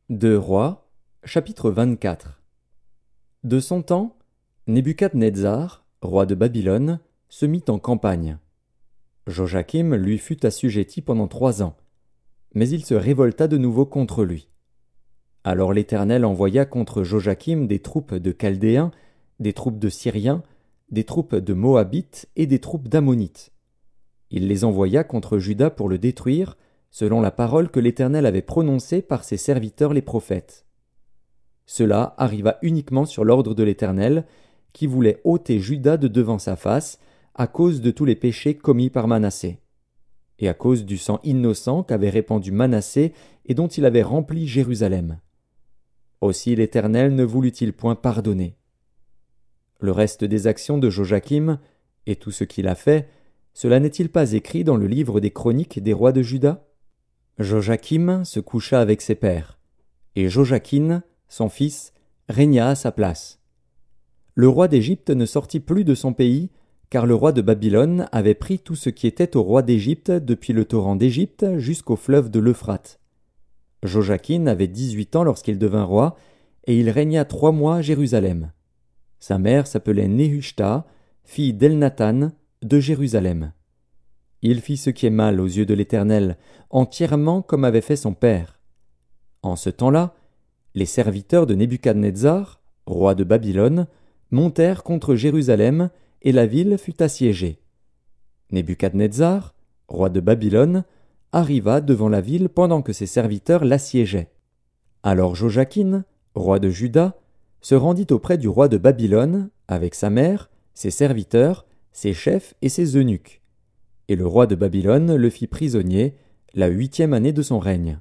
Deux Rois, chapitre 24. De son temps, Nebuchadnezzar, roi de Babylone, se mit en campagne. Joachim lui fut assujetti pendant 3 ans, mais il se révolta de nouveau contre lui. Alors l'Éternel envoya contre Joachim des troupes de Chaldéens, des troupes de Syriens, des troupes de Moabites et des troupes d'Ammonites. Il les envoya contre Juda pour le détruire, selon la parole que l'Éternel avait prononcée par ses serviteurs les prophètes. Cela arriva uniquement sur l'ordre de l'Éternel, qui voulait ôter Juda de devant sa face, à cause de tous les péchés commis par Manassé, et à cause du sang innocent qu'avait répandu Manassé et dont il avait rempli Jérusalem. Aussi l'Éternel ne voulut-il point pardonner. Le reste des actions de Joachim, et tout ce qu'il a fait, cela n'est-il pas écrit dans le livre des chroniques des rois de Juda? Joachim se coucha avec ses pères, et Joachim, son fils, régna à sa place. Le roi d'Égypte ne sortit plus de son pays, car le roi de Babylone avait pris tout ce qui était au roi d'Égypte depuis le torrent d'Égypte jusqu'au fleuve de l'Euphrate. Joachim avait 18 ans lorsqu'il devint roi, et il régna 3 mois à Jérusalem. Sa mère s'appelait Nehushta, fille d'Elnathan, de Jérusalem. Il fit ce qui est mal aux yeux de l'Éternel, entièrement comme avait fait son père. En ce temps-là, les serviteurs de Nebuchadnezzar, roi de Babylone, montèrent contre Jérusalem, et la ville fut assiégée. Nebuchadnezzar, roi de Babylone, arriva devant la ville pendant que ses serviteurs l'assiégeaient. Alors Joachim, roi de Juda, se rendit auprès du roi de Babylone, avec sa mère, ses serviteurs, ses chefs et ses eunuques. Et le roi de Babylone le fit prisonnier, la 8e année de son règne.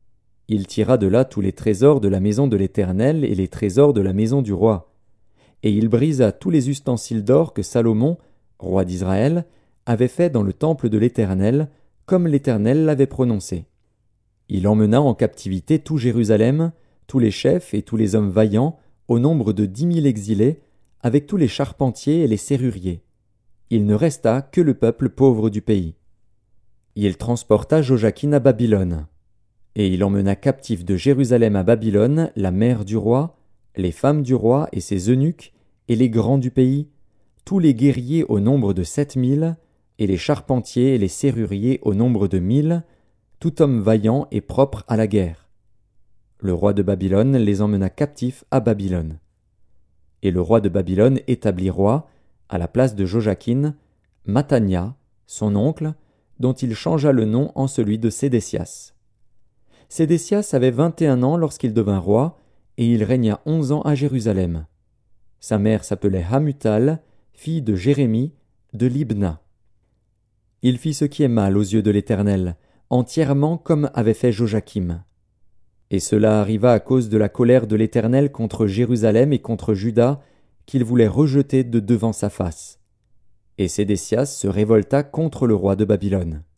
Il tira de là tous les trésors de la maison de l'Éternel et les trésors de la maison du roi. Et il brisa tous les ustensiles d'or que Salomon, roi d'Israël, avait fait dans le temple de l'Éternel, comme l'Éternel l'avait prononcé. Il emmena en captivité tout Jérusalem, tous les chefs et tous les hommes vaillants, au nombre de 10 000 exilés, avec tous les charpentiers et les serruriers. Il ne resta que le peuple pauvre du pays. Il transporta Joachim à Babylone. Et il emmena captif de Jérusalem à Babylone la mère du roi, les femmes du roi et ses eunuques, et les grands du pays, tous les guerriers au nombre de 7 000, et les charpentiers et les serruriers au nombre de 1 000, tout homme vaillant et propre à la guerre. Le roi de Babylone les emmena captifs à Babylone. Et le roi de Babylone établit roi, à la place de Joachim, Mathania, son oncle, dont il changea le nom en celui de Sédécias. Sédécias avait 21 ans lorsqu'il devint roi, et il régna 11 ans à Jérusalem. Sa mère s'appelait Hamutal, fille de Jérémie, de Libna. Il fit ce qui est mal aux yeux de l'Éternel, entièrement comme avait fait Joachim. Et cela arriva à cause de la colère de l'Éternel contre Jérusalem et contre Juda, qu'il voulait rejeter de devant sa face. Et Sédécias se révolta contre le roi de Babylone.